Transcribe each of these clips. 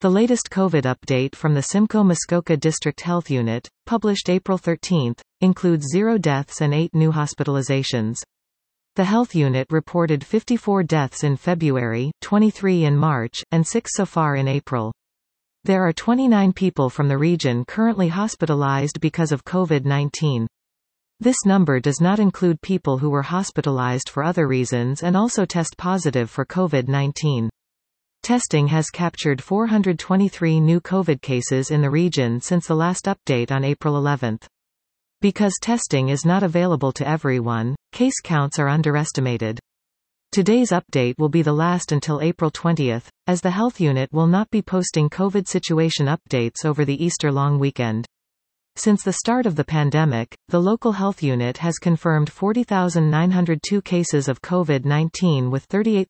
The latest COVID update from the Simcoe Muskoka District Health Unit, published April 13, includes 0 deaths and 8 new hospitalizations. The health unit reported 54 deaths in February, 23 in March, and 6 so far in April. There are 29 people from the region currently hospitalized because of COVID-19. This number does not include people who were hospitalized for other reasons and also test positive for COVID-19. Testing has captured 423 new COVID cases in the region since the last update on April 11. Because testing is not available to everyone, case counts are underestimated. Today's update will be the last until April 20, as the health unit will not be posting COVID situation updates over the Easter long weekend. Since the start of the pandemic, the local health unit has confirmed 40,902 cases of COVID-19 with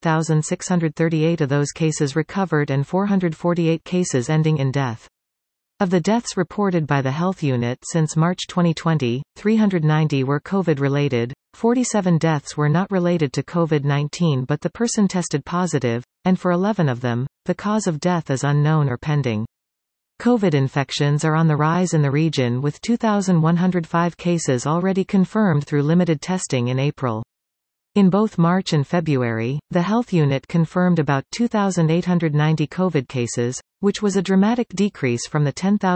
38,638 of those cases recovered and 448 cases ending in death. Of the deaths reported by the health unit since March 2020, 390 were COVID-related, 47 deaths were not related to COVID-19 but the person tested positive, and for 11 of them, the cause of death is unknown or pending. COVID infections are on the rise in the region with 2,105 cases already confirmed through limited testing in April. In both March and February, the health unit confirmed about 2,890 COVID cases, which was a dramatic decrease from the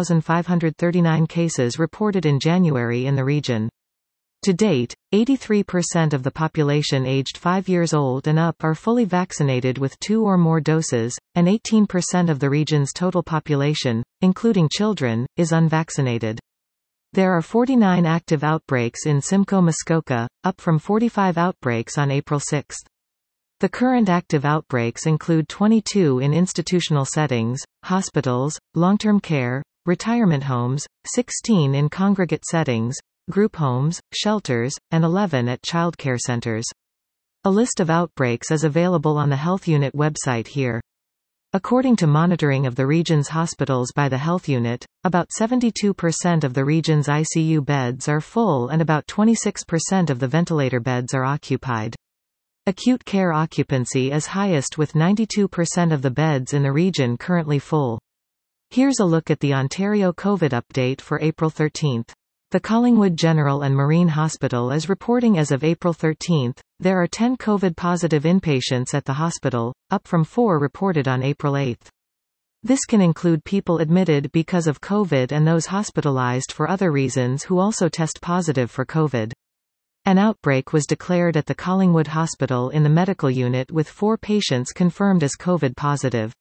10,539 cases reported in January in the region. To date, 83% of the population aged 5 years old and up are fully vaccinated with 2 or more doses, and 18% of the region's total population, including children, is unvaccinated. There are 49 active outbreaks in Simcoe Muskoka, up from 45 outbreaks on April 6. The current active outbreaks include 22 in institutional settings, hospitals, long-term care, retirement homes, 16 in congregate settings, group homes, shelters, and 11 at child care centers. A list of outbreaks is available on the health unit website here. According to monitoring of the region's hospitals by the health unit, about 72% of the region's ICU beds are full and about 26% of the ventilator beds are occupied. Acute care occupancy is highest with 92% of the beds in the region currently full. Here's a look at the Ontario COVID update for April 13. The Collingwood General and Marine Hospital is reporting as of April 13, there are 10 COVID-positive inpatients at the hospital, up from 4 reported on April 8. This can include people admitted because of COVID and those hospitalized for other reasons who also test positive for COVID. An outbreak was declared at the Collingwood Hospital in the medical unit with 4 patients confirmed as COVID positive.